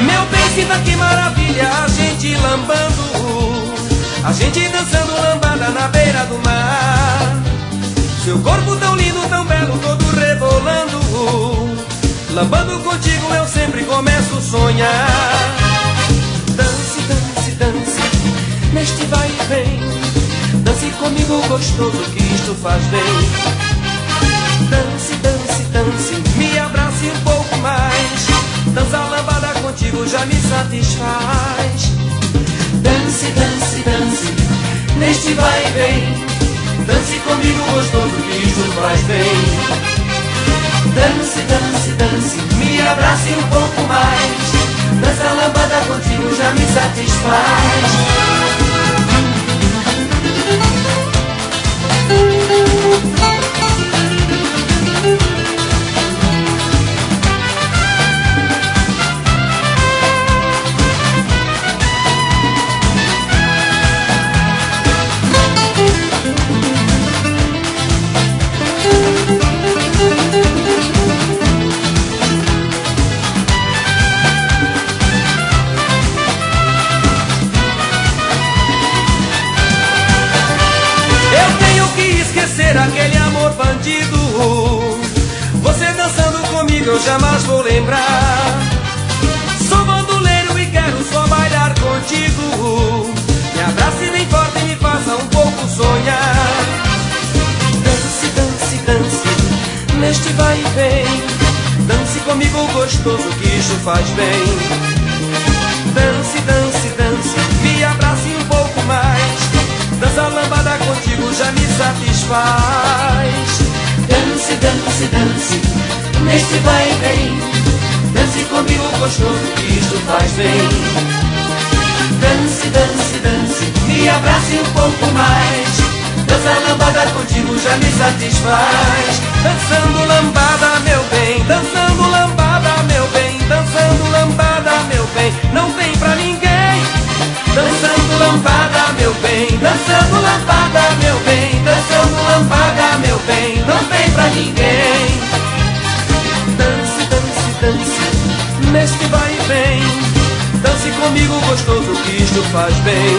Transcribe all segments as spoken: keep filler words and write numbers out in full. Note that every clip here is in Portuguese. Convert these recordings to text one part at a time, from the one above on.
Meu bem, sinta que maravilha, a gente lambando, a gente dançando lambada na beira do mar. Seu corpo tão lindo, tão belo, todo rebolando, lambando contigo eu sempre começo a sonhar. Dance, dance, dance, neste vai e vem, dance comigo gostoso que isto faz bem. Dance, dance, dance, me abrace um pouco mais, dança lambada contigo já me satisfaz. Dance, dance, dance, neste vai e vem, dance comigo gostoso que isto faz bem. Dance, dance, dance, me abrace um pouco mais, dança lambada contigo já me satisfaz. Aquele amor bandido, você dançando comigo eu jamais vou lembrar. Sou bandoleiro e quero só bailar contigo, me abrace bem forte e me faça um pouco sonhar. Dance, dance, dance, neste vai e vem, dance comigo gostoso que isso faz bem. Dance, dance, dance, me abrace um pouco mais, dança lambada contigo já me satisfaz. Dance, dance, dance, neste vai e vem, dance comigo gostoso que isto faz bem. Dance, dance, dance, me abrace um pouco mais, dança lambada contigo já me satisfaz. Dançando lambada meu bem, dançando lambada meu bem, dançando lambada meu bem, não tem pra ninguém. Dançando lambada meu bem, dançando lambada meu bem, dançando lambada meu bem, não tem pra ninguém. Dance, dance, dance, neste vai e vem, dance comigo gostoso que isto faz bem.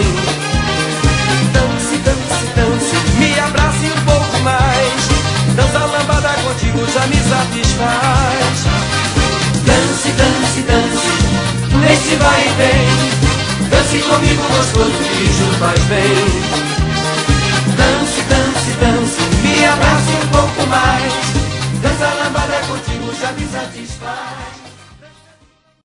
Dance, dance, dance, me abrace um pouco mais, dança lambada contigo já me satisfaz. Dance, dance, dance, neste vai e vem, dance comigo gostoso que isso faz bem.